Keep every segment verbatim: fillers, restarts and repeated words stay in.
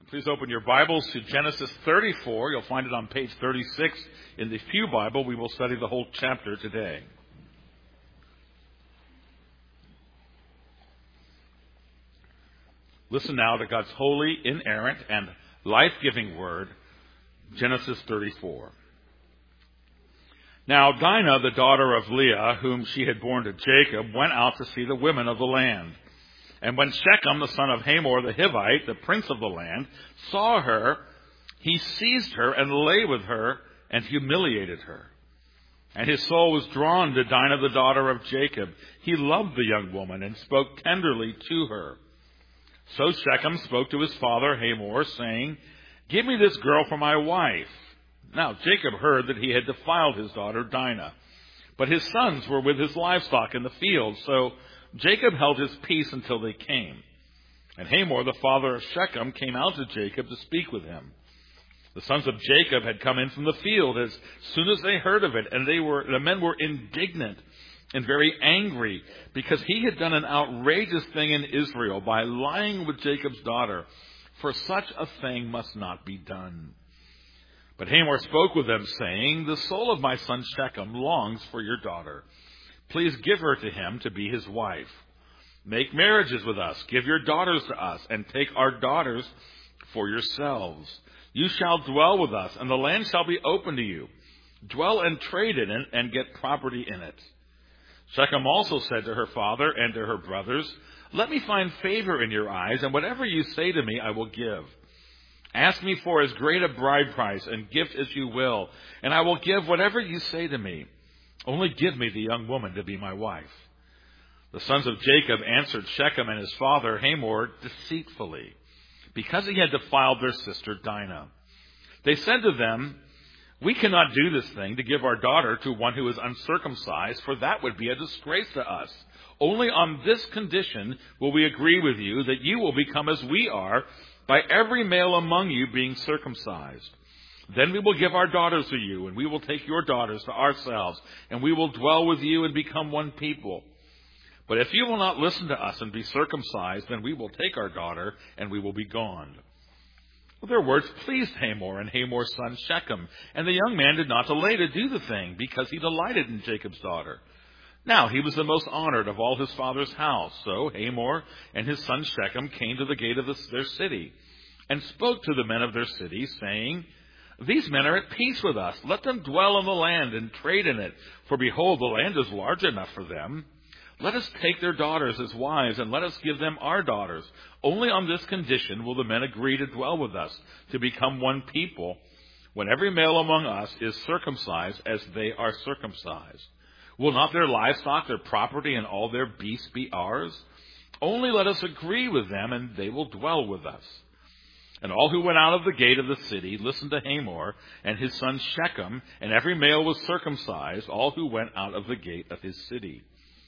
Please open your Bibles to Genesis thirty-four. You'll find it on page thirty-six in the Pew Bible. We will study the whole chapter today. Listen now to God's holy, inerrant, and life-giving word, Genesis thirty-four. Now Dinah, the daughter of Leah, whom she had borne to Jacob, went out to see the women of the land. And when Shechem, the son of Hamor the Hivite, the prince of the land, saw her, he seized her and lay with her and humiliated her. And his soul was drawn to Dinah, the daughter of Jacob. He loved the young woman and spoke tenderly to her. So Shechem spoke to his father Hamor, saying, "Give me this girl for my wife." Now Jacob heard that he had defiled his daughter Dinah, but his sons were with his livestock in the field, so Jacob held his peace until they came. And Hamor, the father of Shechem, came out to Jacob to speak with him. The sons of Jacob had come in from the field as soon as they heard of it, and they were the men were indignant and very angry, because he had done an outrageous thing in Israel by lying with Jacob's daughter. For such a thing must not be done. But Hamor spoke with them, saying, "The soul of my son Shechem longs for your daughter. Please give her to him to be his wife. Make marriages with us, give your daughters to us, and take our daughters for yourselves. You shall dwell with us, and the land shall be open to you. Dwell and trade in it, and get property in it." Shechem also said to her father and to her brothers, "Let me find favor in your eyes, and whatever you say to me I will give. Ask me for as great a bride price and gift as you will, and I will give whatever you say to me. Only give me the young woman to be my wife." The sons of Jacob answered Shechem and his father Hamor deceitfully, because he had defiled their sister Dinah. They said to them, "We cannot do this thing to give our daughter to one who is uncircumcised, for that would be a disgrace to us. Only on this condition will we agree with you, that you will become as we are, by every male among you being circumcised. Then we will give our daughters to you, and we will take your daughters to ourselves, and we will dwell with you and become one people. But if you will not listen to us and be circumcised, then we will take our daughter, and we will be gone." Well, their words pleased Hamor and Hamor's son Shechem, and the young man did not delay to do the thing, because he delighted in Jacob's daughter. Now he was the most honored of all his father's house. So Hamor and his son Shechem came to the gate of the, their city, and spoke to the men of their city, saying, "These men are at peace with us. Let them dwell on the land and trade in it, for behold, the land is large enough for them. Let us take their daughters as wives, and let us give them our daughters. Only on this condition will the men agree to dwell with us, to become one people, when every male among us is circumcised as they are circumcised. Will not their livestock, their property, and all their beasts be ours? Only let us agree with them, and they will dwell with us." And all who went out of the gate of the city listened to Hamor and his son Shechem, and every male was circumcised, all who went out of the gate of his city.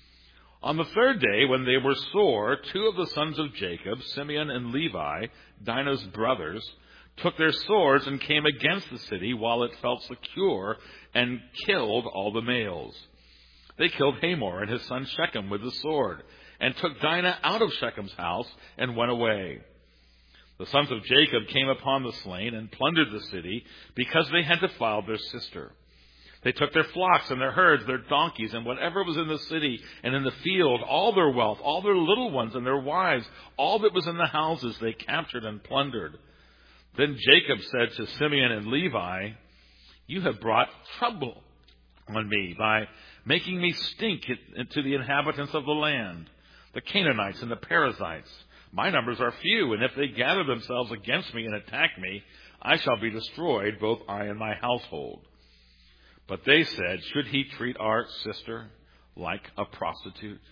On the third day, when they were sore, two of the sons of Jacob, Simeon and Levi, Dinah's brothers, took their swords and came against the city while it felt secure, and killed all the males. They killed Hamor and his son Shechem with the sword, and took Dinah out of Shechem's house and went away. The sons of Jacob came upon the slain and plundered the city, because they had defiled their sister. They took their flocks and their herds, their donkeys, and whatever was in the city and in the field, all their wealth, all their little ones and their wives, all that was in the houses they captured and plundered. Then Jacob said to Simeon and Levi, "You have brought trouble on me by making me stink to the inhabitants of the land, the Canaanites and the Perizzites. My numbers are few, and if they gather themselves against me and attack me, I shall be destroyed, both I and my household." But they said, "Should he treat our sister like a prostitute?"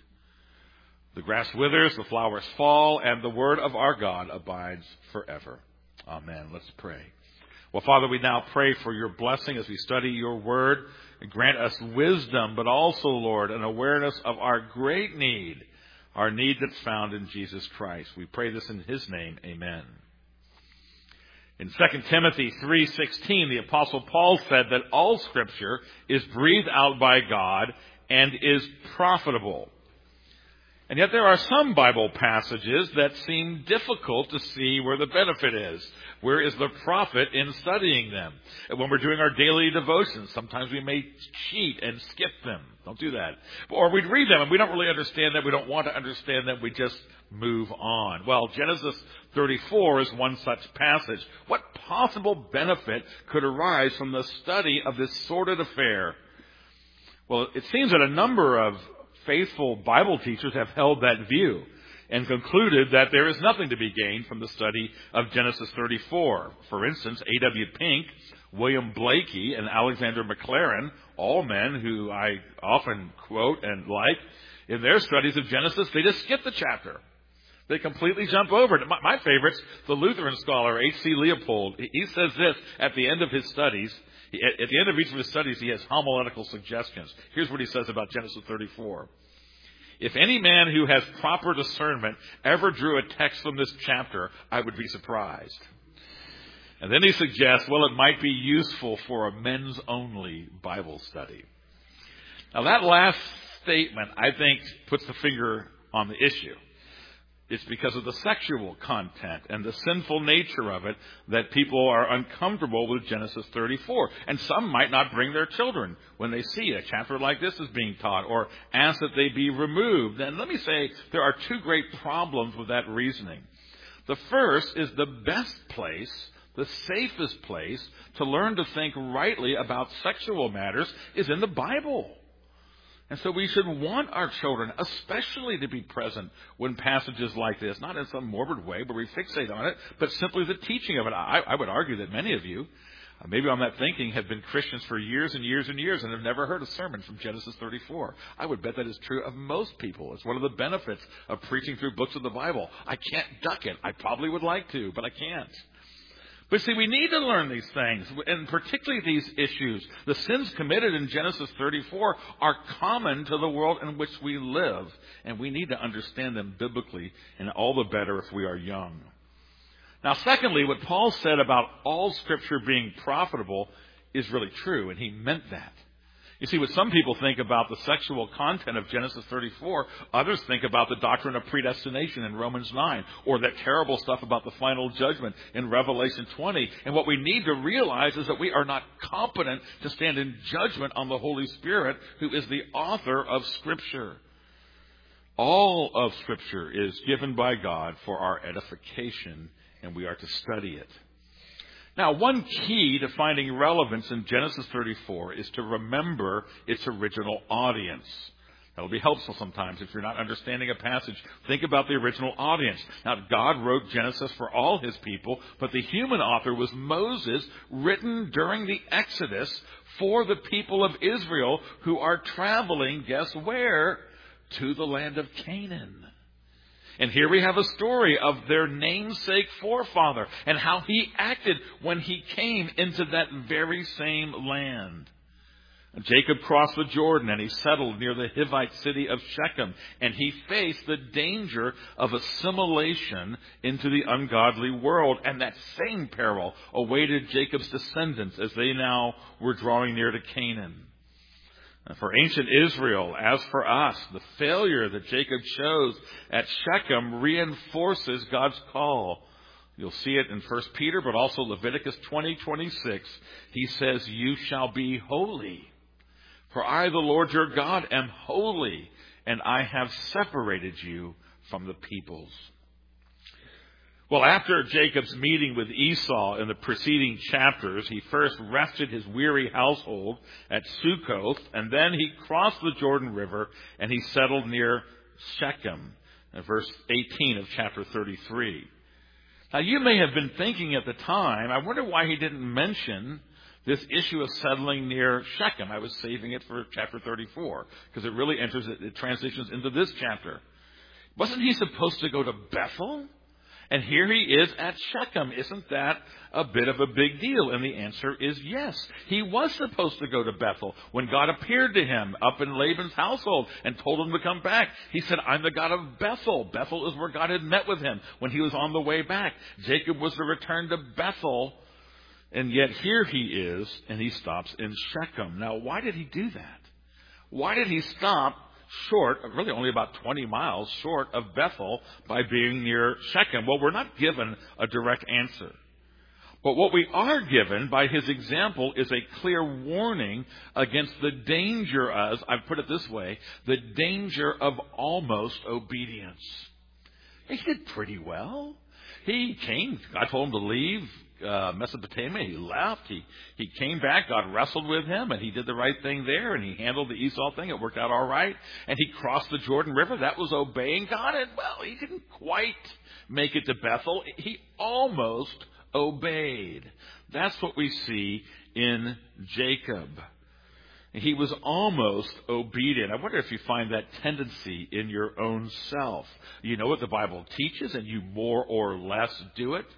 The grass withers, the flowers fall, and the word of our God abides forever. Amen. Let's pray. Well, Father, we now pray for your blessing as we study your word. And grant us wisdom, but also, Lord, an awareness of our great need, our need that's found in Jesus Christ. We pray this in his name. Amen. In Second Timothy three sixteen, the Apostle Paul said that all Scripture is breathed out by God and is profitable. And yet there are some Bible passages that seem difficult to see where the benefit is. Where is the profit in studying them? And when we're doing our daily devotions, sometimes we may cheat and skip them. Don't do that. Or we'd read them and we don't really understand them. We don't want to understand them. We just move on. Well, Genesis thirty-four is one such passage. What possible benefit could arise from the study of this sordid affair? Well, it seems that a number of faithful Bible teachers have held that view and concluded that there is nothing to be gained from the study of Genesis thirty-four. For instance, A W Pink, William Blakey, and Alexander Maclaren, all men who I often quote and like, in their studies of Genesis, they just skip the chapter. They completely jump over it. My, my favorite's the Lutheran scholar, H C Leopold. He, he says this at the end of his studies. He, at, at the end of each of his studies, he has homiletical suggestions. Here's what he says about Genesis thirty-four. If any man who has proper discernment ever drew a text from this chapter, I would be surprised. And then he suggests, well, it might be useful for a men's only Bible study. Now that last statement, I think, puts the finger on the issue. It's because of the sexual content and the sinful nature of it that people are uncomfortable with Genesis thirty-four. And some might not bring their children when they see a chapter like this is being taught or ask that they be removed. And let me say there are two great problems with that reasoning. The first is the best place, the safest place to learn to think rightly about sexual matters is in the Bible. And so we should want our children especially to be present when passages like this, not in some morbid way where we fixate on it, but simply the teaching of it. I, I would argue that many of you, uh, maybe on that thinking, have been Christians for years and years and years and have never heard a sermon from Genesis thirty-four. I would bet that is true of most people. It's one of the benefits of preaching through books of the Bible. I can't duck it. I probably would like to, but I can't. But see, we need to learn these things, and particularly these issues. The sins committed in Genesis thirty-four are common to the world in which we live, and we need to understand them biblically, and all the better if we are young. Now, secondly, what Paul said about all Scripture being profitable is really true, and he meant that. You see, what some people think about the sexual content of Genesis thirty-four, others think about the doctrine of predestination in Romans nine, or that terrible stuff about the final judgment in Revelation twenty. And what we need to realize is that we are not competent to stand in judgment on the Holy Spirit, who is the author of Scripture. All of Scripture is given by God for our edification, and we are to study it. Now, one key to finding relevance in Genesis thirty-four is to remember its original audience. That will be helpful sometimes if you're not understanding a passage. Think about the original audience. Now, God wrote Genesis for all his people, but the human author was Moses, written during the Exodus for the people of Israel who are traveling, guess where? To the land of Canaan. And here we have a story of their namesake forefather and how he acted when he came into that very same land. Jacob crossed the Jordan and he settled near the Hivite city of Shechem, and he faced the danger of assimilation into the ungodly world. And that same peril awaited Jacob's descendants as they now were drawing near to Canaan. For ancient Israel, as for us, the failure that Jacob chose at Shechem reinforces God's call. You'll see it in First Peter, but also Leviticus twenty twenty-six. He says, "You shall be holy, for I, the Lord your God, am holy, and I have separated you from the peoples." Well, after Jacob's meeting with Esau in the preceding chapters, he first rested his weary household at Sukkoth, and then he crossed the Jordan River and he settled near Shechem, in verse eighteen of chapter thirty-three. Now, you may have been thinking at the time, I wonder why he didn't mention this issue of settling near Shechem. I was saving it for chapter thirty-four, because it really enters, it transitions into this chapter. Wasn't he supposed to go to Bethel? And here he is at Shechem. Isn't that a bit of a big deal? And the answer is yes. He was supposed to go to Bethel. When God appeared to him up in Laban's household and told him to come back, he said, "I'm the God of Bethel." Bethel is where God had met with him when he was on the way back. Jacob was to return to Bethel. And yet here he is, and he stops in Shechem. Now, why did he do that? Why did he stop short, really only about twenty miles short of Bethel by being near Shechem? Well, we're not given a direct answer. But what we are given by his example is a clear warning against the danger of, I've put it this way, the danger of almost obedience. He did pretty well. He came, God told him to leave uh, Mesopotamia. He left. He, he came back. God wrestled with him, and he did the right thing there, and he handled the Esau thing. It worked out all right. And he crossed the Jordan River. That was obeying God. And, well, he didn't quite make it to Bethel. He almost obeyed. That's what we see in Jacob. He was almost obedient. I wonder if you find that tendency in your own self. You know what the Bible teaches, and you more or less do it.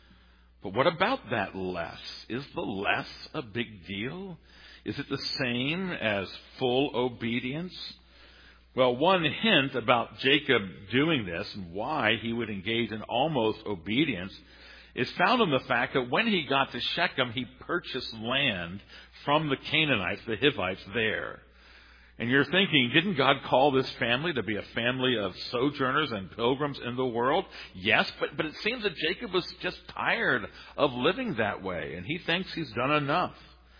But what about that less? Is the less a big deal? Is it the same as full obedience? Well, one hint about Jacob doing this and why he would engage in almost obedience is found in the fact that when he got to Shechem, he purchased land from the Canaanites, the Hivites there. And you're thinking, didn't God call this family to be a family of sojourners and pilgrims in the world? Yes, but, but it seems that Jacob was just tired of living that way, and he thinks he's done enough.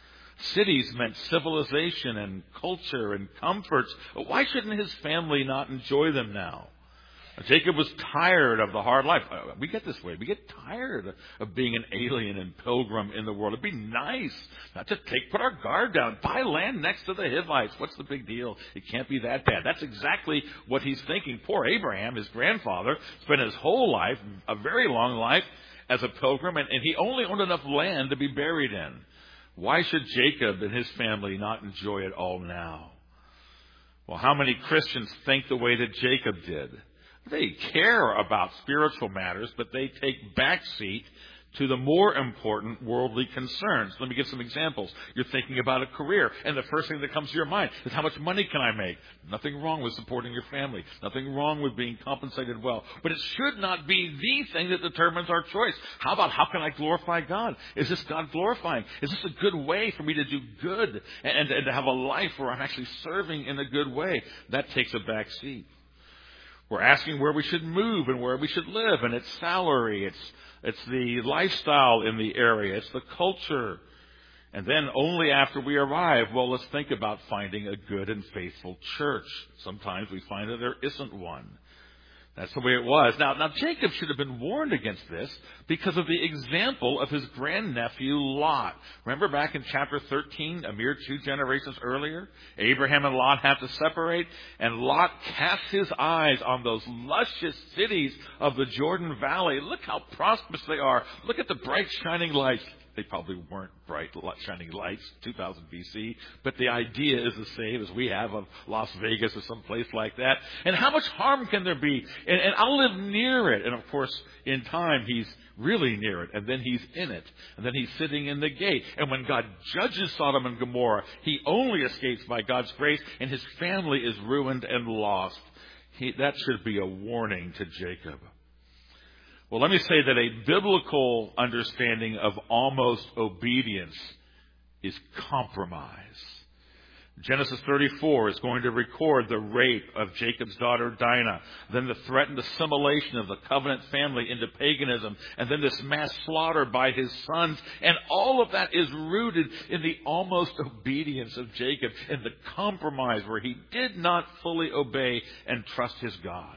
Cities meant civilization and culture and comforts. Why shouldn't his family not enjoy them now? Jacob was tired of the hard life. We get this way. We get tired of being an alien and pilgrim in the world. It'd be nice not to take, put our guard down, buy land next to the Hivites. What's the big deal? It can't be that bad. That's exactly what he's thinking. Poor Abraham, his grandfather, spent his whole life, a very long life, as a pilgrim, and, and he only owned enough land to be buried in. Why should Jacob and his family not enjoy it all now? Well, how many Christians think the way that Jacob did? They care about spiritual matters, but they take backseat to the more important worldly concerns. Let me give some examples. You're thinking about a career, and the first thing that comes to your mind is, how much money can I make? Nothing wrong with supporting your family. Nothing wrong with being compensated well. But it should not be the thing that determines our choice. How about, how can I glorify God? Is this God glorifying? Is this a good way for me to do good and, and to have a life where I'm actually serving in a good way? That takes a back seat. We're asking where we should move and where we should live, and it's salary, it's it's the lifestyle in the area, it's the culture. And then only after we arrive, well, let's think about finding a good and faithful church. Sometimes we find that there isn't one. That's the way it was. Now, now Jacob should have been warned against this because of the example of his grandnephew Lot. Remember back in chapter thirteen, a mere two generations earlier, Abraham and Lot have to separate, and Lot casts his eyes on those luscious cities of the Jordan Valley. Look how prosperous they are. Look at the bright shining lights. They probably weren't bright shining lights, two thousand B C, but the idea is the same as we have of Las Vegas or some place like that. And how much harm can there be? And, and I'll live near it. And of course, in time, he's really near it, and then he's in it, and then he's sitting in the gate. And when God judges Sodom and Gomorrah, he only escapes by God's grace, and his family is ruined and lost. He, that should be a warning to Jacob. Well, let me say that a biblical understanding of almost obedience is compromise. Genesis thirty-four is going to record the rape of Jacob's daughter Dinah, then the threatened assimilation of the covenant family into paganism, and then this mass slaughter by his sons. And all of that is rooted in the almost obedience of Jacob, in the compromise where he did not fully obey and trust his God.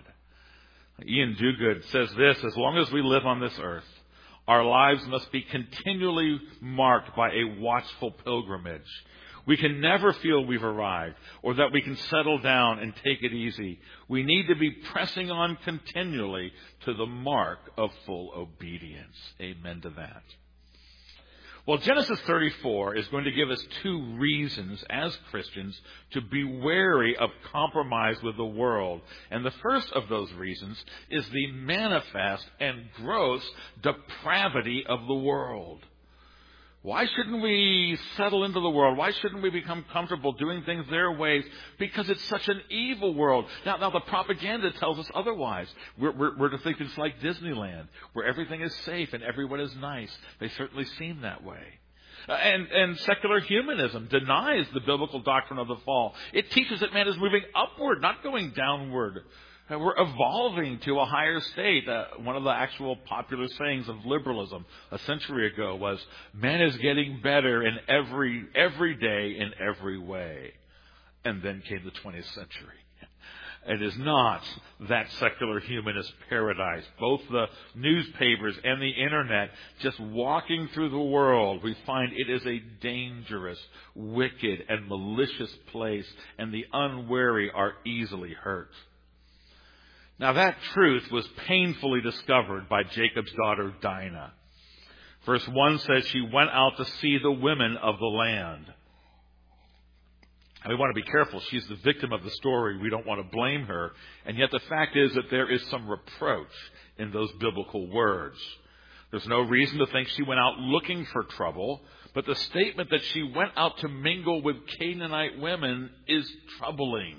Ian Duguid says this: as long as we live on this earth, our lives must be continually marked by a watchful pilgrimage. We can never feel we've arrived or that we can settle down and take it easy. We need to be pressing on continually to the mark of full obedience. Amen to that. Well, Genesis thirty-four is going to give us two reasons as Christians to be wary of compromise with the world. And the first of those reasons is the manifest and gross depravity of the world. Why shouldn't we settle into the world? Why shouldn't we become comfortable doing things their ways? Because it's such an evil world. Now, now the propaganda tells us otherwise. We're, we're, we're to think it's like Disneyland, where everything is safe and everyone is nice. They certainly seem that way. And, and secular humanism denies the biblical doctrine of the fall. It teaches that man is moving upward, not going downward. Uh, We're evolving to a higher state. Uh, one of the actual popular sayings of liberalism a century ago was, man is getting better in every, every day in every way. And then came the twentieth century. It is not that secular humanist paradise. Both the newspapers and the internet, just walking through the world, we find it is a dangerous, wicked, and malicious place, and the unwary are easily hurt. Now that truth was painfully discovered by Jacob's daughter Dinah. Verse one says she went out to see the women of the land. And we want to be careful. She's the victim of the story. We don't want to blame her. And yet the fact is that there is some reproach in those biblical words. There's no reason to think she went out looking for trouble, but the statement that she went out to mingle with Canaanite women is troubling.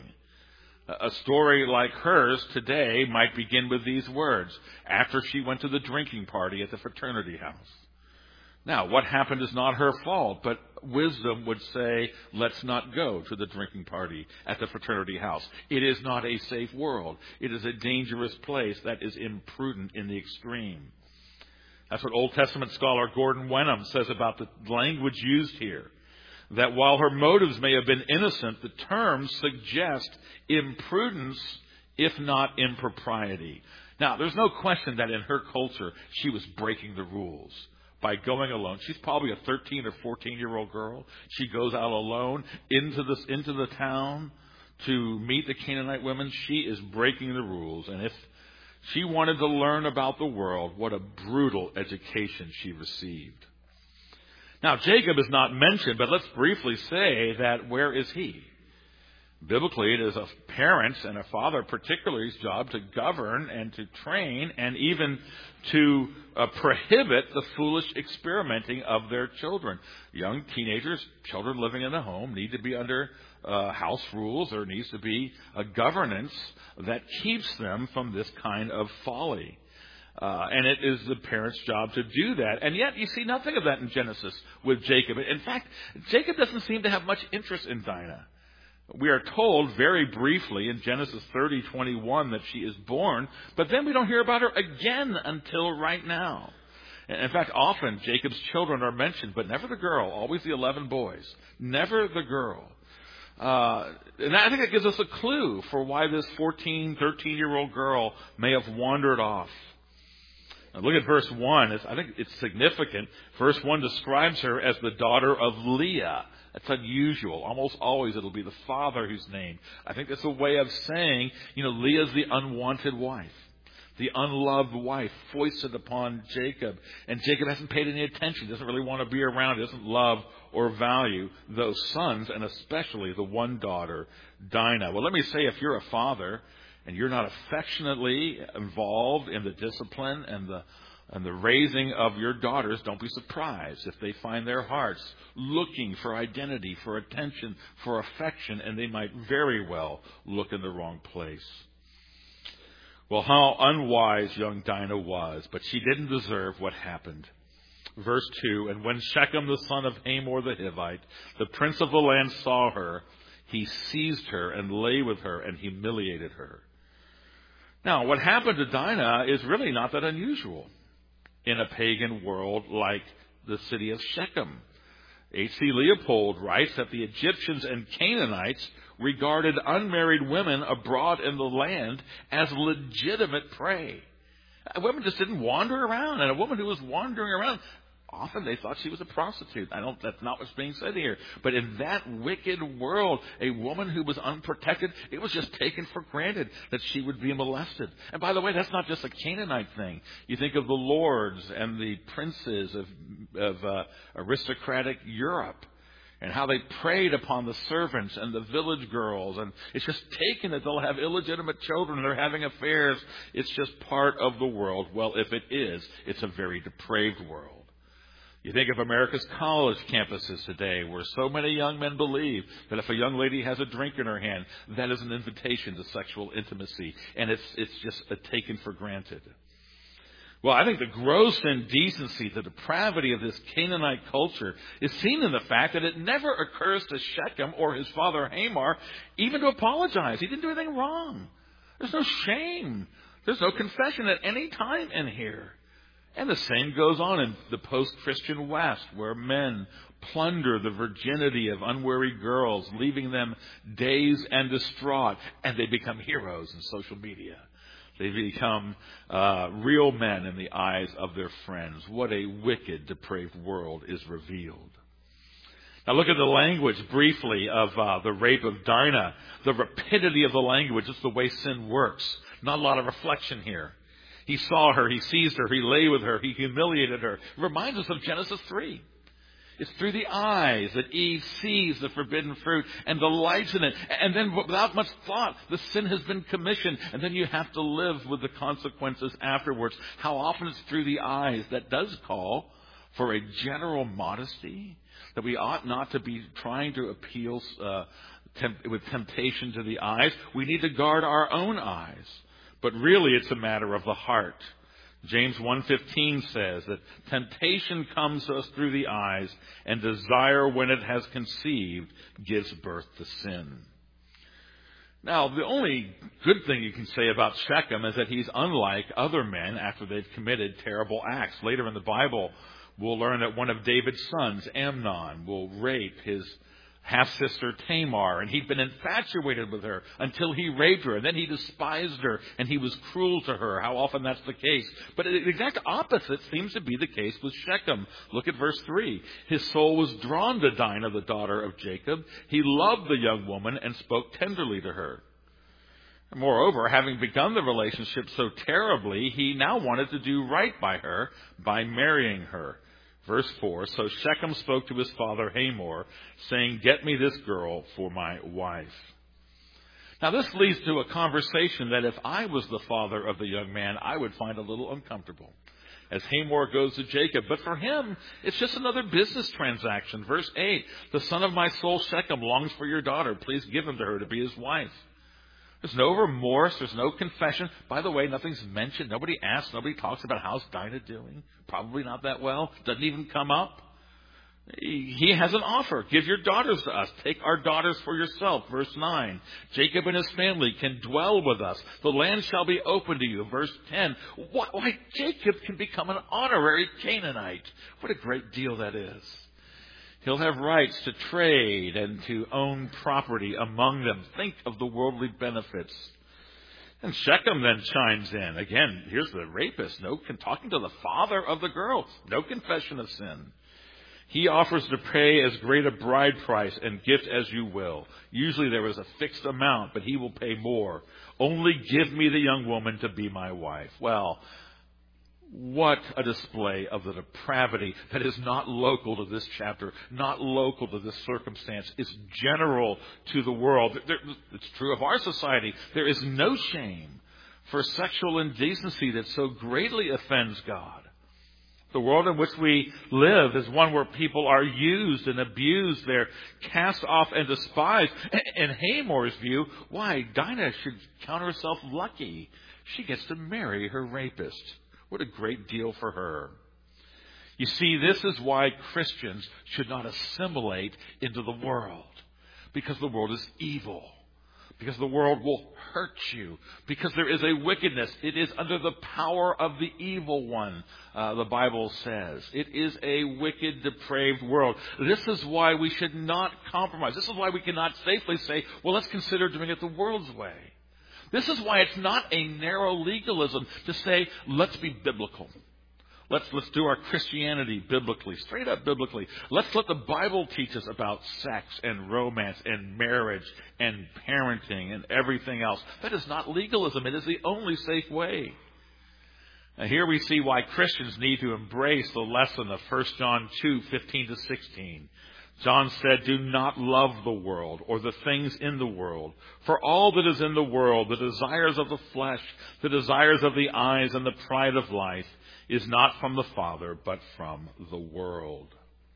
A story like hers today might begin with these words: after she went to the drinking party at the fraternity house. Now, what happened is not her fault, but wisdom would say, let's not go to the drinking party at the fraternity house. It is not a safe world. It is a dangerous place that is imprudent in the extreme. That's what Old Testament scholar Gordon Wenham says about the language used here. That while her motives may have been innocent, the terms suggest imprudence, if not impropriety. Now, there's no question that in her culture, she was breaking the rules by going alone. She's probably a thirteen or fourteen-year-old girl. She goes out alone into this into the town to meet the Canaanite women. She is breaking the rules. And if she wanted to learn about the world, what a brutal education she received. Now, Jacob is not mentioned, but let's briefly say that where is he? Biblically, it is a parent's and a father particularly's job to govern and to train and even to uh, prohibit the foolish experimenting of their children. Young teenagers, children living in the home, need to be under uh, house rules. There needs to be a governance that keeps them from this kind of folly. Uh, and it is the parent's job to do that. And yet you see nothing of that in Genesis with Jacob. In fact, Jacob doesn't seem to have much interest in Dinah. We are told very briefly in Genesis thirty twenty-one that she is born, but then we don't hear about her again until right now. In fact, often Jacob's children are mentioned, but never the girl, always the eleven boys, never the girl. Uh, and I think that gives us a clue for why this fourteen, thirteen-year-old girl may have wandered off. Now look at verse one. It's, I think it's significant. Verse one describes her as the daughter of Leah. That's unusual. Almost always it'll be the father who's named. I think that's a way of saying, you know, Leah's the unwanted wife, the unloved wife foisted upon Jacob. And Jacob hasn't paid any attention, doesn't really want to be around, doesn't love or value those sons, and especially the one daughter, Dinah. Well, let me say, if you're a father and you're not affectionately involved in the discipline and the and the raising of your daughters, don't be surprised if they find their hearts looking for identity, for attention, for affection, and they might very well look in the wrong place. Well, how unwise young Dinah was, but she didn't deserve what happened. Verse two, and when Shechem, the son of Hamor the Hivite, the prince of the land, saw her, he seized her and lay with her and humiliated her. Now, what happened to Dinah is really not that unusual in a pagan world like the city of Shechem. H C Leopold writes that the Egyptians and Canaanites regarded unmarried women abroad in the land as legitimate prey. Women just didn't wander around, and a woman who was wandering around, often they thought she was a prostitute. I don't, that's not what's being said here. But in that wicked world, a woman who was unprotected, it was just taken for granted that she would be molested. And by the way, that's not just a Canaanite thing. You think of the lords and the princes of, of uh, aristocratic Europe and how they preyed upon the servants and the village girls. And it's just taken that they'll have illegitimate children and they're having affairs. It's just part of the world. Well, if it is, it's a very depraved world. You think of America's college campuses today, where so many young men believe that if a young lady has a drink in her hand, that is an invitation to sexual intimacy, and it's it's just a taken for granted. Well, I think the gross indecency, the depravity of this Canaanite culture is seen in the fact that it never occurs to Shechem or his father Hamor even to apologize. He didn't do anything wrong. There's no shame. There's no confession at any time in here. And the same goes on in the post-Christian West, where men plunder the virginity of unwary girls, leaving them dazed and distraught, and they become heroes in social media. They become uh, real men in the eyes of their friends. What a wicked, depraved world is revealed. Now look at the language briefly of uh, the rape of Dinah. The rapidity of the language, it's the way sin works. Not a lot of reflection here. He saw her, he seized her, he lay with her, he humiliated her. It reminds us of Genesis three. It's through the eyes that Eve sees the forbidden fruit and delights in it. And then without much thought, the sin has been commissioned. And then you have to live with the consequences afterwards. How often it's through the eyes. That does call for a general modesty, that we ought not to be trying to appeal uh, temp- with temptation to the eyes. We need to guard our own eyes. But really it's a matter of the heart. James one fifteen says that temptation comes to us through the eyes, and desire, when it has conceived, gives birth to sin. Now, the only good thing you can say about Shechem is that he's unlike other men after they've committed terrible acts. Later in the Bible, we'll learn that one of David's sons, Amnon, will rape his half-sister Tamar, and he'd been infatuated with her until he raped her, and then he despised her, and he was cruel to her. How often that's the case. But the exact opposite seems to be the case with Shechem. Look at verse three. His soul was drawn to Dinah, the daughter of Jacob. He loved the young woman and spoke tenderly to her. And moreover, having begun the relationship so terribly, he now wanted to do right by her by marrying her. Verse four, so Shechem spoke to his father Hamor, saying, get me this girl for my wife. Now this leads to a conversation that if I was the father of the young man, I would find a little uncomfortable. As Hamor goes to Jacob. But for him, it's just another business transaction. Verse eight, the son of my soul Shechem longs for your daughter. Please give him to her to be his wife. There's no remorse. There's no confession. By the way, nothing's mentioned. Nobody asks. Nobody talks about how's Dinah doing. Probably not that well. Doesn't even come up. He has an offer. Give your daughters to us. Take our daughters for yourself. Verse nine. Jacob and his family can dwell with us. The land shall be open to you. Verse ten. Why, Jacob can become an honorary Canaanite. What a great deal that is. He'll have rights to trade and to own property among them. Think of the worldly benefits. And Shechem then chimes in. Again, here's the rapist. No, talking to the father of the girl. No confession of sin. He offers to pay as great a bride price and gift as you will. Usually there is a fixed amount, but he will pay more. Only give me the young woman to be my wife. Well, what a display of the depravity that is not local to this chapter, not local to this circumstance. It's general to the world. It's true of our society. There is no shame for sexual indecency that so greatly offends God. The world in which we live is one where people are used and abused. They're cast off and despised. In Hamor's view, why, Dinah should count herself lucky. She gets to marry her rapist. What a great deal for her. You see, this is why Christians should not assimilate into the world. Because the world is evil. Because the world will hurt you. Because there is a wickedness. It is under the power of the evil one, uh, the Bible says. It is a wicked, depraved world. This is why we should not compromise. This is why we cannot safely say, well, let's consider doing it the world's way. This is why it's not a narrow legalism to say, let's be biblical. Let's, let's do our Christianity biblically, straight up biblically. Let's let the Bible teach us about sex and romance and marriage and parenting and everything else. That is not legalism. It is the only safe way. Now here we see why Christians need to embrace the lesson of First John two, fifteen to sixteen. John said, do not love the world or the things in the world. For all that is in the world, the desires of the flesh, the desires of the eyes, and the pride of life, is not from the Father, but from the world.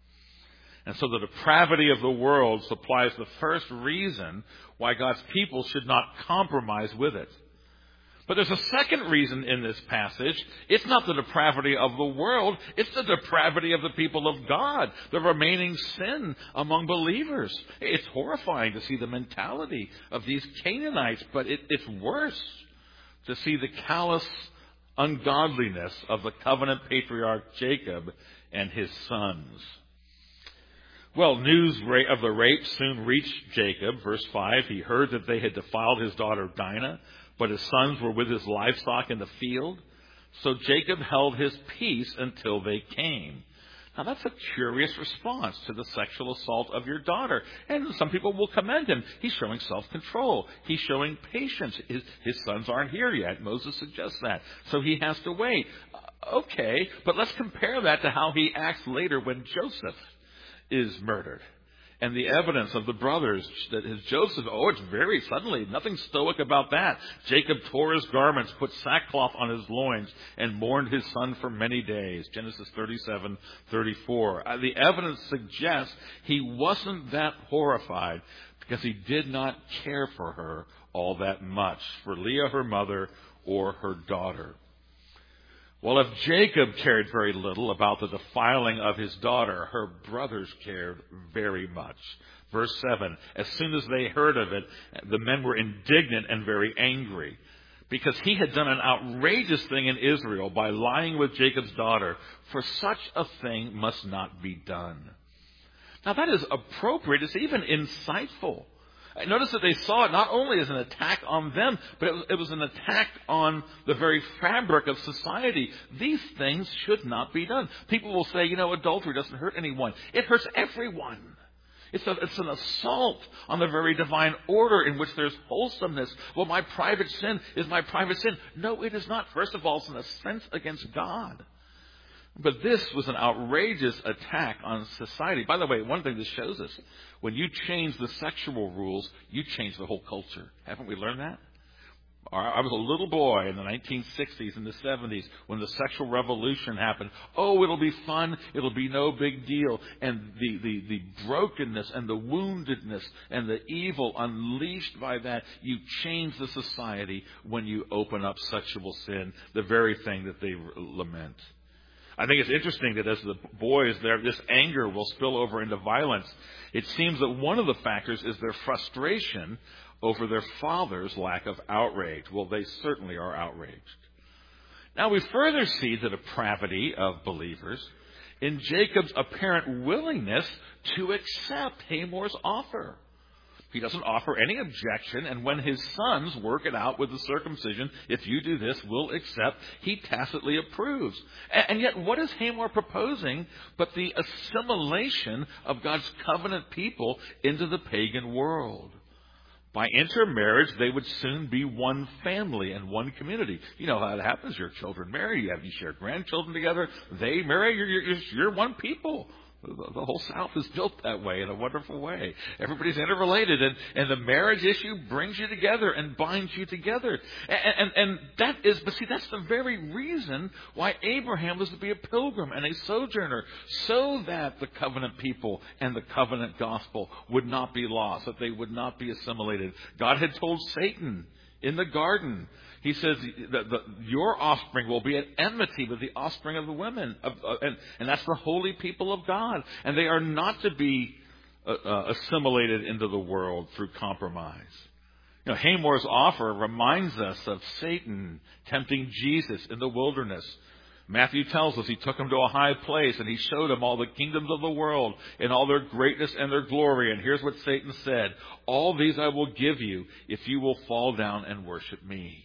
And so the depravity of the world supplies the first reason why God's people should not compromise with it. But there's a second reason in this passage. It's not the depravity of the world. It's the depravity of the people of God, the remaining sin among believers. It's horrifying to see the mentality of these Canaanites, but it, it's worse to see the callous ungodliness of the covenant patriarch Jacob and his sons. Well, news of the rape soon reached Jacob. Verse five, he heard that they had defiled his daughter Dinah, but his sons were with his livestock in the field. So Jacob held his peace until they came. Now that's a curious response to the sexual assault of your daughter. And some people will commend him. He's showing self-control. He's showing patience. His, his sons aren't here yet. Moses suggests that. So he has to wait. Okay, but let's compare that to how he acts later when Joseph is murdered. And the evidence of the brothers that his Joseph, oh, it's very suddenly, nothing stoic about that. Jacob tore his garments, put sackcloth on his loins, and mourned his son for many days. Genesis thirty-seven thirty-four. Uh, the evidence suggests he wasn't that horrified because he did not care for her all that much, for Leah, her mother, or her daughter. Well, if Jacob cared very little about the defiling of his daughter, her brothers cared very much. Verse seven, as soon as they heard of it, the men were indignant and very angry, because he had done an outrageous thing in Israel by lying with Jacob's daughter. For such a thing must not be done. Now that is appropriate. It's even insightful. Notice that they saw it not only as an attack on them, but it was, it was an attack on the very fabric of society. These things should not be done. People will say, you know, adultery doesn't hurt anyone. It hurts everyone. It's, a, it's an assault on the very divine order in which there's wholesomeness. Well, my private sin is my private sin. No, it is not. First of all, it's an offense against God. But this was an outrageous attack on society. By the way, one thing this shows us, when you change the sexual rules, you change the whole culture. Haven't we learned that? I was a little boy in the nineteen sixties and the seventies when the sexual revolution happened. Oh, it'll be fun. It'll be no big deal. And the, the, the brokenness and the woundedness and the evil unleashed by that, you change the society when you open up sexual sin, the very thing that they lament. I think it's interesting that as the boys there, this anger will spill over into violence. It seems that one of the factors is their frustration over their father's lack of outrage. Well, they certainly are outraged. Now we further see the depravity of believers in Jacob's apparent willingness to accept Hamor's offer. He doesn't offer any objection, and when his sons work it out with the circumcision, if you do this, we'll accept, he tacitly approves. And yet, what is Hamor proposing but the assimilation of God's covenant people into the pagan world? By intermarriage, they would soon be one family and one community. You know how it happens. Your children marry. You have you share grandchildren together. They marry. You're, you're, you're one people. The whole South is built that way in a wonderful way. Everybody's interrelated, and, and the marriage issue brings you together and binds you together. And, and, and that is, but see, that's the very reason why Abraham was to be a pilgrim and a sojourner, so that the covenant people and the covenant gospel would not be lost, that they would not be assimilated. God had told Satan in the garden, he says that the, your offspring will be at enmity with the offspring of the women. Of, uh, and, and that's the holy people of God. And they are not to be uh, uh, assimilated into the world through compromise. You know, Hamor's offer reminds us of Satan tempting Jesus in the wilderness. Matthew tells us he took him to a high place and he showed him all the kingdoms of the world in all their greatness and their glory. And here's what Satan said: all these I will give you if you will fall down and worship me.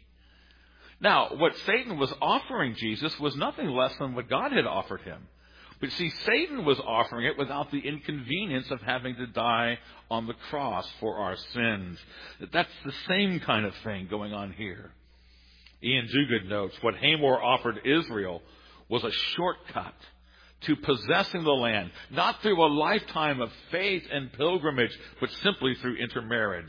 Now, what Satan was offering Jesus was nothing less than what God had offered him. But see, Satan was offering it without the inconvenience of having to die on the cross for our sins. That's the same kind of thing going on here. Ian Duguid notes, what Hamor offered Israel was a shortcut to possessing the land, not through a lifetime of faith and pilgrimage, but simply through intermarriage.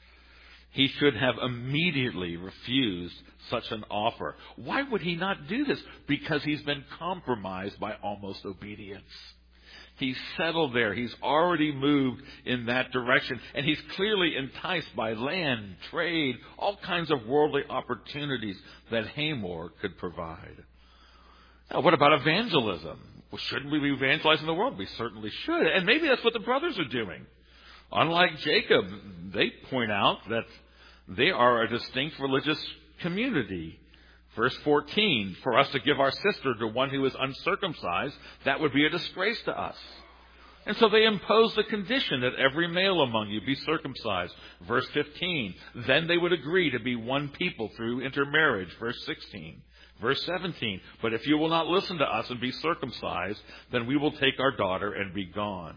He should have immediately refused such an offer. Why would he not do this? Because he's been compromised by almost obedience. He's settled there. He's already moved in that direction. And he's clearly enticed by land, trade, all kinds of worldly opportunities that Hamor could provide. Now, what about evangelism? Well, shouldn't we be evangelizing the world? We certainly should. And maybe that's what the brothers are doing. Unlike Jacob, they point out that they are a distinct religious community. Verse fourteen, for us to give our sister to one who is uncircumcised, that would be a disgrace to us. And so they impose the condition that every male among you be circumcised. Verse fifteen, then they would agree to be one people through intermarriage. Verse sixteen. Verse seventeen, but if you will not listen to us and be circumcised, then we will take our daughter and be gone.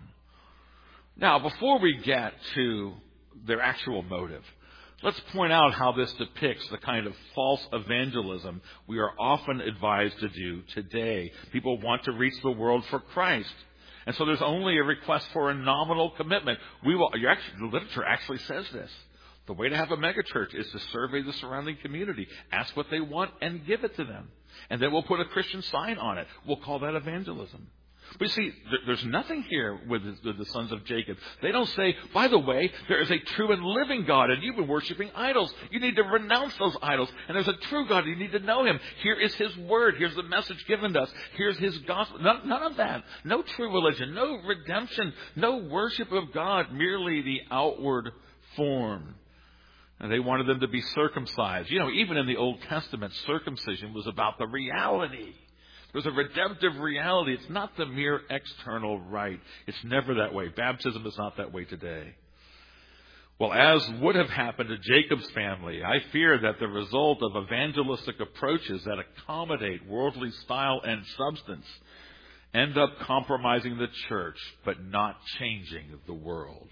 Now, before we get to their actual motive, let's point out how this depicts the kind of false evangelism we are often advised to do today. People want to reach the world for Christ. And so there's only a request for a nominal commitment. We will, your actually, the literature actually says this. The way to have a megachurch is to survey the surrounding community, ask what they want, and give it to them. And then we'll put a Christian sign on it. We'll call that evangelism. But you see, there's nothing here with the, the sons of Jacob. They don't say, by the way, there is a true and living God, and you've been worshiping idols. You need to renounce those idols. And there's a true God. You need to know him. Here is his word. Here's the message given to us. Here's his gospel. None, none of that. No true religion. No redemption. No worship of God. Merely the outward form. And they wanted them to be circumcised. You know, even in the Old Testament, circumcision was about the reality. There's a redemptive reality. It's not the mere external rite. It's never that way. Baptism is not that way today. Well, as would have happened to Jacob's family, I fear that the result of evangelistic approaches that accommodate worldly style and substance end up compromising the church, but not changing the world.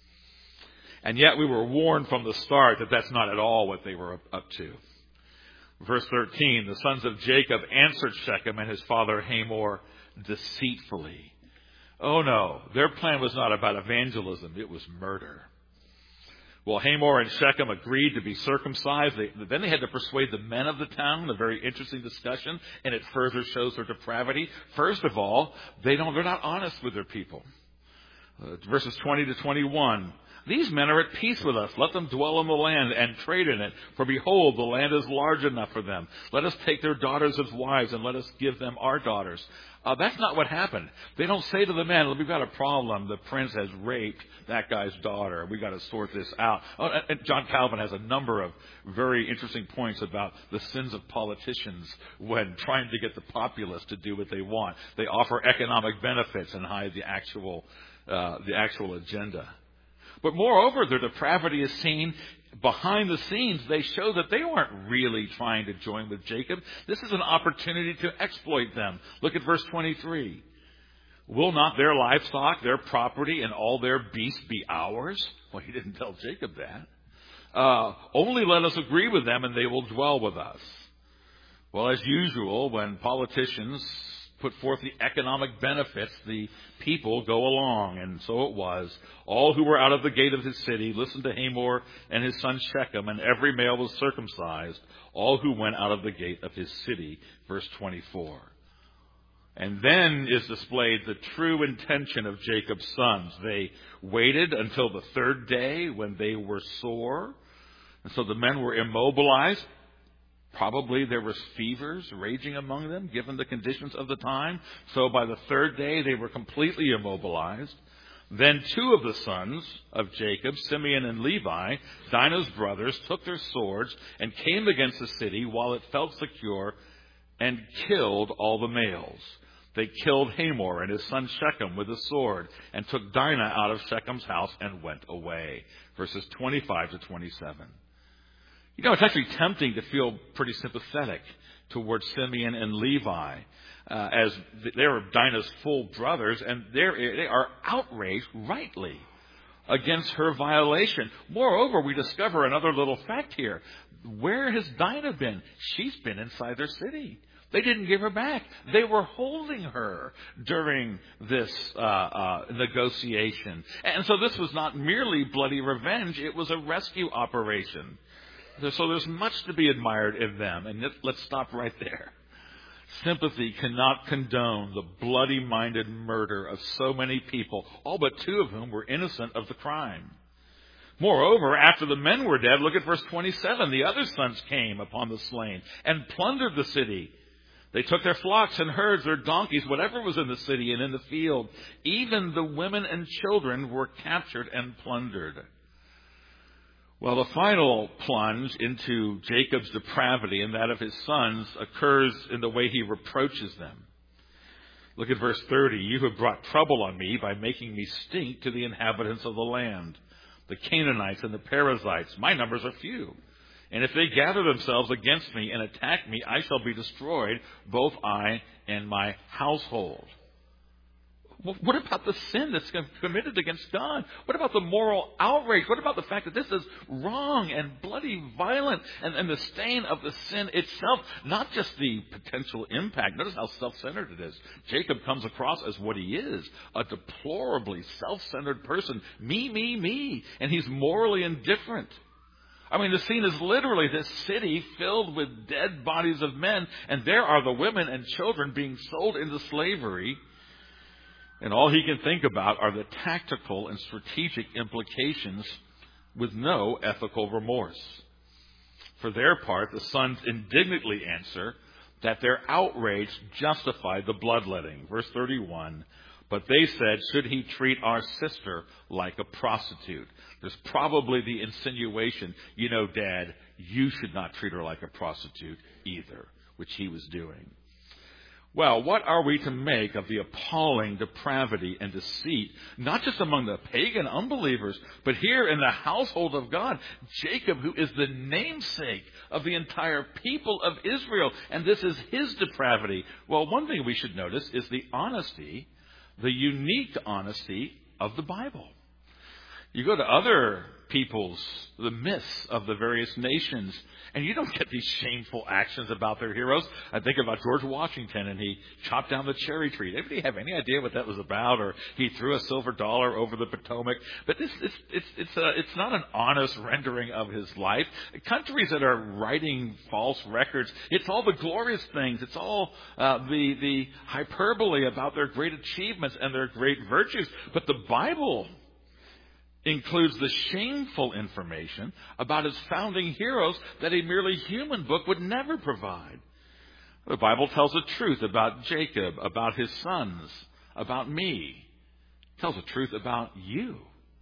And yet we were warned from the start that that's not at all what they were up to. Verse thirteen, the sons of Jacob answered Shechem and his father Hamor deceitfully. Oh no, their plan was not about evangelism, it was murder. Well, Hamor and Shechem agreed to be circumcised. They, then they had to persuade the men of the town, a very interesting discussion, and it further shows their depravity. First of all, they don't, they're not honest with their people. Uh, verses twenty to twenty-one. These men are at peace with us. Let them dwell in the land and trade in it. For behold, the land is large enough for them. Let us take their daughters as wives and let us give them our daughters. Uh, that's not what happened. They don't say to the men, we've got a problem. The prince has raped that guy's daughter. We've got to sort this out. Oh, and John Calvin has a number of very interesting points about the sins of politicians when trying to get the populace to do what they want. They offer economic benefits and hide the actual, uh, the actual agenda. But moreover, their depravity is seen behind the scenes. They show that they weren't really trying to join with Jacob. This is an opportunity to exploit them. Look at verse twenty-three. Will not their livestock, their property, and all their beasts be ours? Well, he didn't tell Jacob that. Uh, only let us agree with them and they will dwell with us. Well, as usual, when politicians put forth the economic benefits, the people go along. And so it was. All who were out of the gate of his city listened to Hamor and his son Shechem, and every male was circumcised, all who went out of the gate of his city. Verse twenty-four. And then is displayed the true intention of Jacob's sons. They waited until the third day when they were sore. And so the men were immobilized. Probably there was fevers raging among them, given the conditions of the time. So by the third day, they were completely immobilized. Then two of the sons of Jacob, Simeon and Levi, Dinah's brothers, took their swords and came against the city while it felt secure and killed all the males. They killed Hamor and his son Shechem with a sword and took Dinah out of Shechem's house and went away. Verses twenty-five to twenty-seven. You know, it's actually tempting to feel pretty sympathetic towards Simeon and Levi, uh, as they're Dinah's full brothers, and they're, they are outraged, rightly, against her violation. Moreover, we discover another little fact here. Where has Dinah been? She's been inside their city. They didn't give her back. They were holding her during this uh, uh, negotiation. And so this was not merely bloody revenge. It was a rescue operation. So there's much to be admired in them. And let's stop right there. Sympathy cannot condone the bloody-minded murder of so many people, all but two of whom were innocent of the crime. Moreover, after the men were dead, look at verse twenty-seven. The other sons came upon the slain and plundered the city. They took their flocks and herds, their donkeys, whatever was in the city and in the field. Even the women and children were captured and plundered. Well, the final plunge into Jacob's depravity and that of his sons occurs in the way he reproaches them. Look at verse thirty. You have brought trouble on me by making me stink to the inhabitants of the land, the Canaanites and the Perizzites. My numbers are few. And if they gather themselves against me and attack me, I shall be destroyed, both I and my household. What about the sin that's committed against God? What about the moral outrage? What about the fact that this is wrong and bloody violent and, and the stain of the sin itself? Not just the potential impact. Notice how self-centered it is. Jacob comes across as what he is, a deplorably self-centered person. Me, me, me. And he's morally indifferent. I mean, the scene is literally this city filled with dead bodies of men, and there are the women and children being sold into slavery. And all he can think about are the tactical and strategic implications with no ethical remorse. For their part, the sons indignantly answer that their outrage justified the bloodletting. Verse thirty-one, but they said, should he treat our sister like a prostitute? There's probably the insinuation, you know, Dad, you should not treat her like a prostitute either, which he was doing. Well, what are we to make of the appalling depravity and deceit, not just among the pagan unbelievers, but here in the household of God, Jacob, who is the namesake of the entire people of Israel, and this is his depravity? Well, one thing we should notice is the honesty, the unique honesty of the Bible. You go to other peoples, the myths of the various nations, and you don't get these shameful actions about their heroes. I think about George Washington, and he chopped down the cherry tree. Anybody have any idea what that was about? Or he threw a silver dollar over the Potomac. But this, it's it's it's a, it's not an honest rendering of his life. Countries that are writing false records, it's all the glorious things. It's all uh, the the hyperbole about their great achievements and their great virtues. But the Bible includes the shameful information about his founding heroes that a merely human book would never provide. The Bible tells the truth about Jacob, about his sons, about me. It tells the truth about you.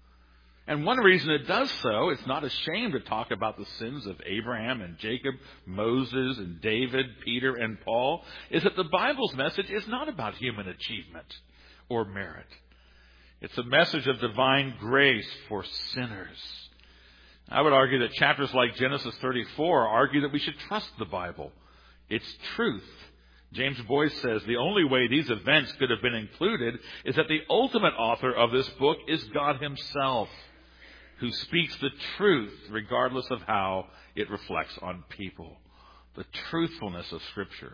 And one reason it does so, it's not ashamed to talk about the sins of Abraham and Jacob, Moses and David, Peter and Paul, is that the Bible's message is not about human achievement or merit. It's a message of divine grace for sinners. I would argue that chapters like Genesis thirty-four argue that we should trust the Bible. It's truth. James Boyce says the only way these events could have been included is that the ultimate author of this book is God himself, who speaks the truth regardless of how it reflects on people. The truthfulness of Scripture.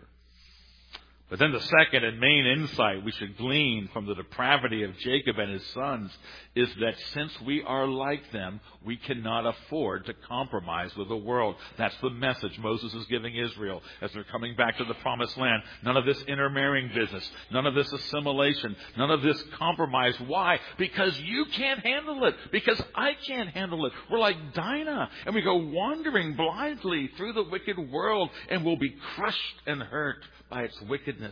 But then the second and main insight we should glean from the depravity of Jacob and his sons is that since we are like them, we cannot afford to compromise with the world. That's the message Moses is giving Israel as they're coming back to the promised land. None of this intermarrying business. None of this assimilation. None of this compromise. Why? Because you can't handle it. Because I can't handle it. We're like Dinah, and we go wandering blindly through the wicked world, and we'll be crushed and hurt by its wickedness.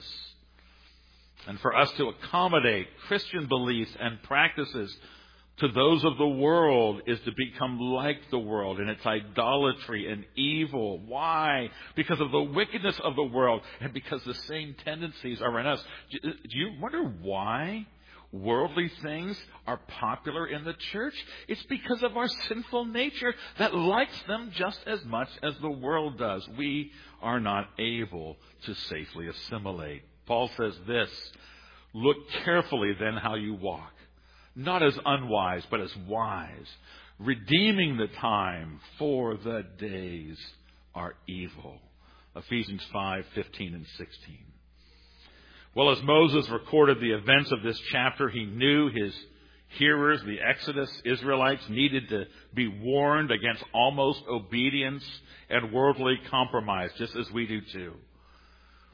And for us to accommodate Christian beliefs and practices to those of the world is to become like the world in its idolatry and evil. Why? Because of the wickedness of the world and because the same tendencies are in us. Do you wonder why worldly things are popular in the church? It's because of our sinful nature that likes them just as much as the world does. We are not able to safely assimilate. Paul says this, look carefully then how you walk, not as unwise, but as wise, redeeming the time, for the days are evil. Ephesians five, fifteen and sixteen. Well, as Moses recorded the events of this chapter, he knew his hearers, the Exodus Israelites, needed to be warned against almost obedience and worldly compromise, just as we do too.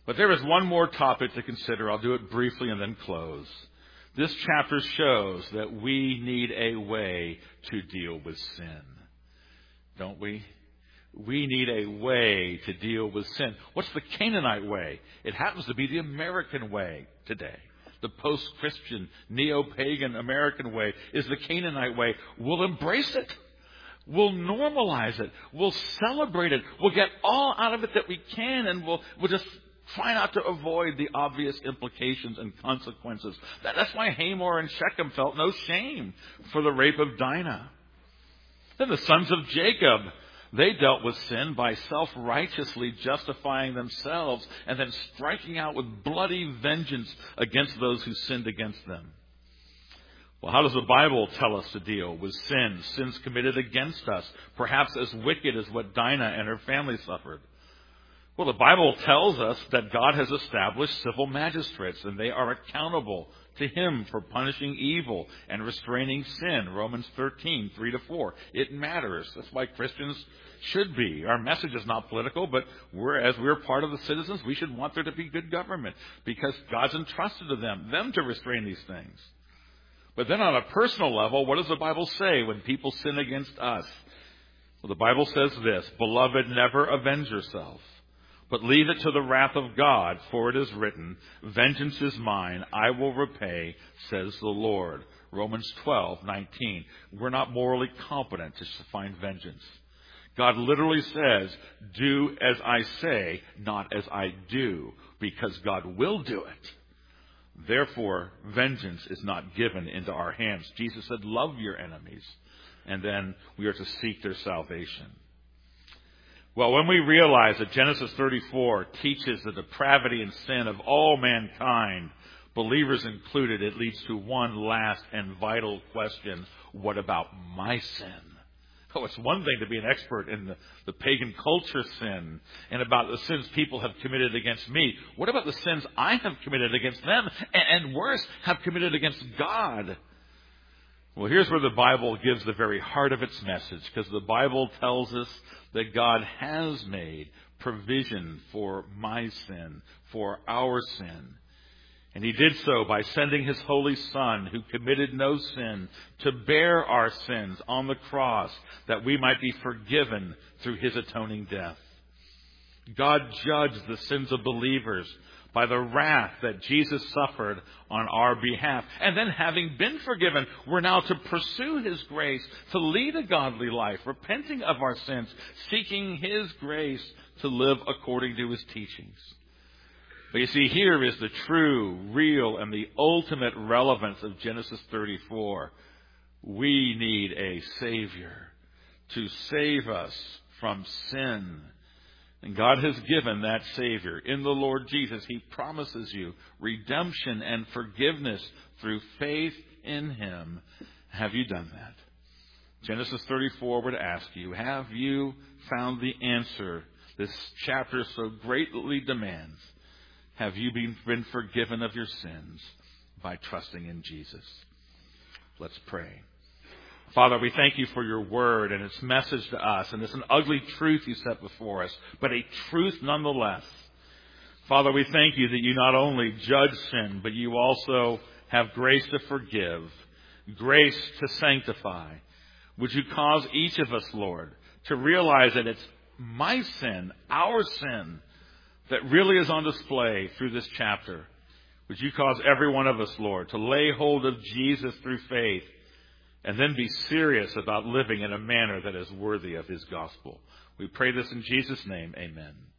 But there is one more topic to consider. I'll do it briefly and then close. This chapter shows that we need a way to deal with sin. Don't we? We need a way to deal with sin. What's the Canaanite way? It happens to be the American way today. The post-Christian, neo-pagan American way is the Canaanite way. We'll embrace it. We'll normalize it. We'll celebrate it. We'll get all out of it that we can, and we'll, we'll just try not to avoid the obvious implications and consequences. That, that's why Hamor and Shechem felt no shame for the rape of Dinah. Then the sons of Jacob, they dealt with sin by self-righteously justifying themselves and then striking out with bloody vengeance against those who sinned against them. Well, how does the Bible tell us to deal with sin, sins committed against us, perhaps as wicked as what Dinah and her family suffered? Well, the Bible tells us that God has established civil magistrates, and they are accountable to Him for punishing evil and restraining sin. Romans thirteen, three to four. It matters. That's why Christians should be. Our message is not political, but we're, as we're part of the citizens, we should want there to be good government because God's entrusted to them, them to restrain these things. But then on a personal level, what does the Bible say when people sin against us? Well, the Bible says this, "Beloved, never avenge yourself, but leave it to the wrath of God, for it is written, 'Vengeance is mine, I will repay, says the Lord.'" Romans twelve, nineteen. We're not morally competent to find vengeance. God literally says, "Do as I say, not as I do," because God will do it. Therefore, vengeance is not given into our hands. Jesus said, "Love your enemies," and then we are to seek their salvation. Well, when we realize that Genesis thirty-four teaches the depravity and sin of all mankind, believers included, it leads to one last and vital question. What about my sin? Oh, it's one thing to be an expert in the, the pagan culture sin and about the sins people have committed against me. What about the sins I have committed against them and, and worse, have committed against God? Well, here's where the Bible gives the very heart of its message, because the Bible tells us that God has made provision for my sin, for our sin. And He did so by sending His Holy Son, who committed no sin, to bear our sins on the cross, that we might be forgiven through His atoning death. God judged the sins of believers by the wrath that Jesus suffered on our behalf. And then, having been forgiven, we're now to pursue His grace, to lead a godly life, repenting of our sins, seeking His grace to live according to His teachings. But you see, here is the true, real, and the ultimate relevance of Genesis thirty-four. We need a Savior to save us from sin. And God has given that Savior in the Lord Jesus. He promises you redemption and forgiveness through faith in Him. Have you done that? Genesis thirty-four would ask you, have you found the answer this chapter so greatly demands? Have you been, been forgiven of your sins by trusting in Jesus? Let's pray. Father, we thank you for your word and its message to us. And it's an ugly truth you set before us, but a truth nonetheless. Father, we thank you that you not only judge sin, but you also have grace to forgive, grace to sanctify. Would you cause each of us, Lord, to realize that it's my sin, our sin, that really is on display through this chapter. Would you cause every one of us, Lord, to lay hold of Jesus through faith and then be serious about living in a manner that is worthy of His gospel. We pray this in Jesus' name. Amen.